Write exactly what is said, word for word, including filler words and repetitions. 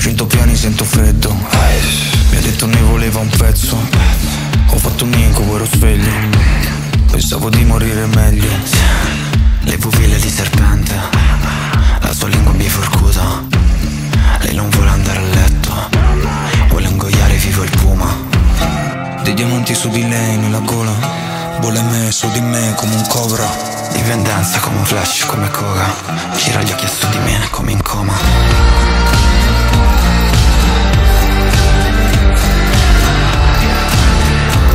cento piani sento freddo. Mi ha detto ne voleva un pezzo. Ho fatto un incubo, ero sveglio. Pensavo di morire meglio. Le pupille di serpente, la sua lingua bifurcuta. Lei non vuole andare a letto, vuole ingoiare vivo il puma. Dei diamanti su di lei nella gola, vuole me su di me come un cobra. Dipendenza come un flash, come coca. Gira gli occhi su di me come in coma.